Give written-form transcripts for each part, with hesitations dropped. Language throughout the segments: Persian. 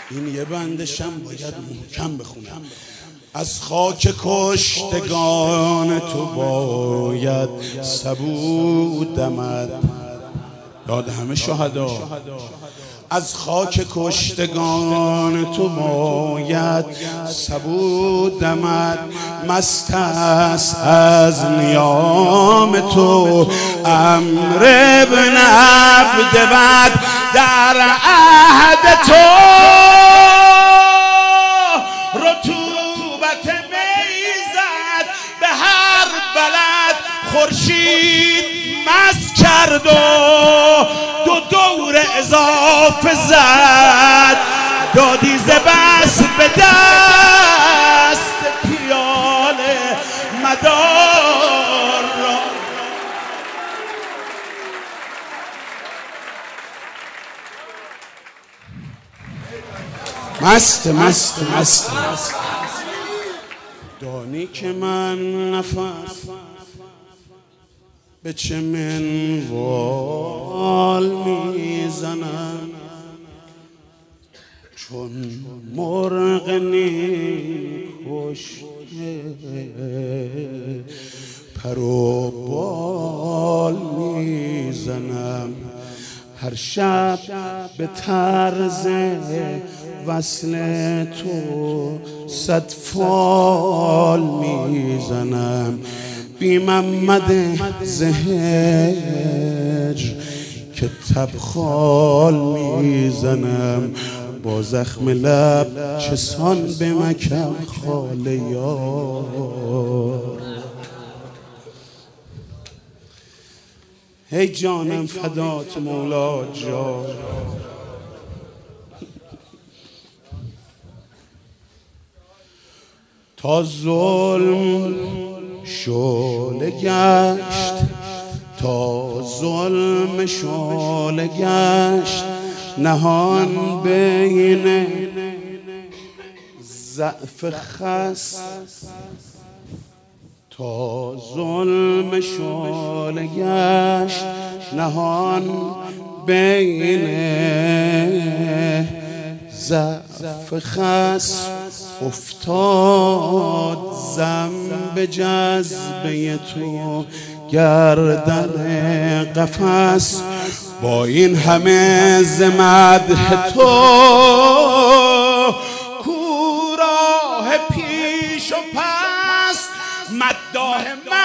این یه بندشم باید محکم بخونم. از خاک کشتگان تو باید سبو دمد. یاد همه شهدا. از خاک کشتگان تو باید سبو دمد. مست است از نیام تو امر ابن عبد بد. در عهد تو رطوبت میزد به هر بلد. خورشید مست کرد و دو دور اضافه زد. دادی ز بس به دست پیاله مدار را. مست مست مست دانی که من نفس به چه منوال میزنم. چون مرغ کشته پر و بال میزنم. هر شب به طرز وصل تو 100 فال میزنم. بی محمد زهج که تبخال میزنم. با زخم لب چسان به مکم خال یار. هی جانم فدات مولا جان. تا ظلم شعله گشت، تا ظلم شعله گشت نهان بین ضعف خس. تا ظلم شعله گشت نهان بین ضعف خس. افتاد ذنب جذبه تو گردن قفس. با این همه ز مدح تو کوراه پیش و پس. مداح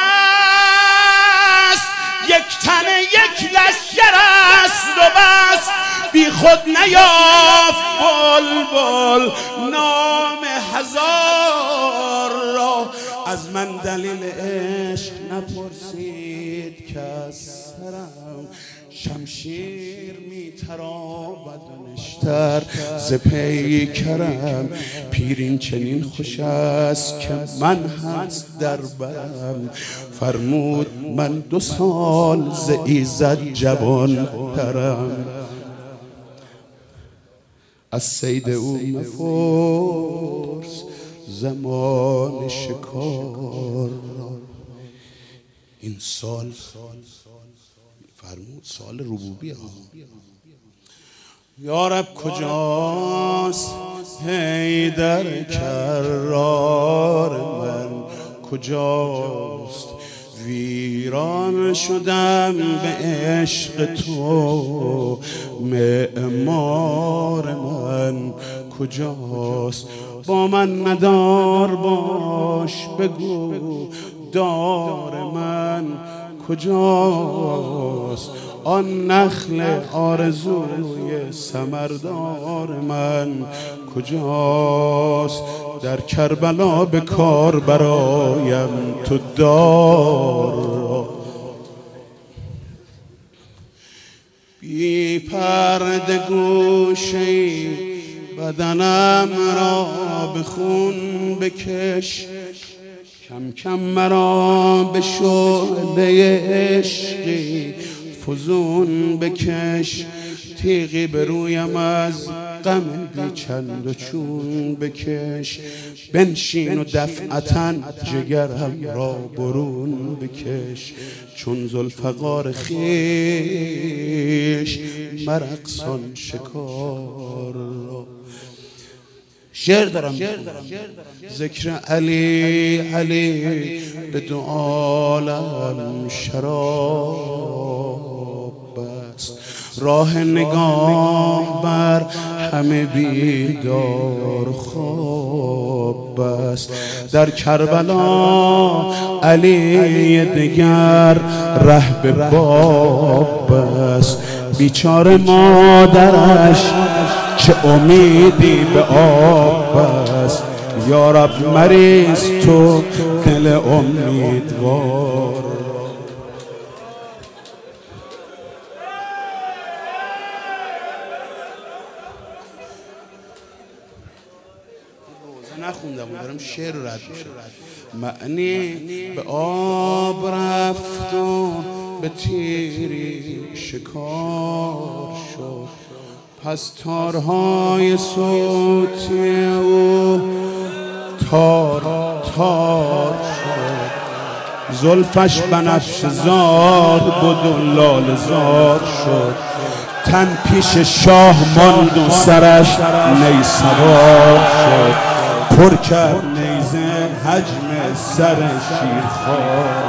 مست یک تن یک لشکر است و بس. بی خود نیافت بلبل نام هزار را. از من دلیل عشق نپرسید که از سرم شمشیر میتراود نشتر ز پیکرم. پیرین چنین خوش است که من هست در برم. فرمود من 2 سال ز ایزد جوان ترم. از صید او مپرس زمان شکار. این سال فرمود سال ربوبی ها. یارب کجاست حیدر کرار من کجاست؟ ویران شدم به عشق تو معمار من کجاست؟ با من ندار باش بگو دار من کجاست؟ آن نخل آرزوی ثمردار من کجاست؟ در کربلا به کار برایم تو دار. بی پرده گوشه‌ای بدنم را به خون بکش. کم کم مرا به شعله عشقی فزون بکش. تیغی به رویم از غم بی چند و چون بکش. بنشین و دفعتاً جگرم را برون بکش. چون ذوالفقار خویش مرقصان شکار را. شعر دارم ذکر علی علی به دو عالم شراب است، راه نگاه بر همه بیدار خواب است. در کربلا علی دگر ره به باب است، بیچاره مادرش چه امیدی به آب است. یا رب مریض تو دل امیدوار. نخوندم دارم شعر رد میشه. معنی به آب رفت و به تیری شکار شد، پس تارهای صوتی او تار تار شد. زلفش بنفش زار بود و لال زار شد، تن پیش شاه ماند و سرش نی سوار شد. پر کرد نیزه حجم سر شیرخوار.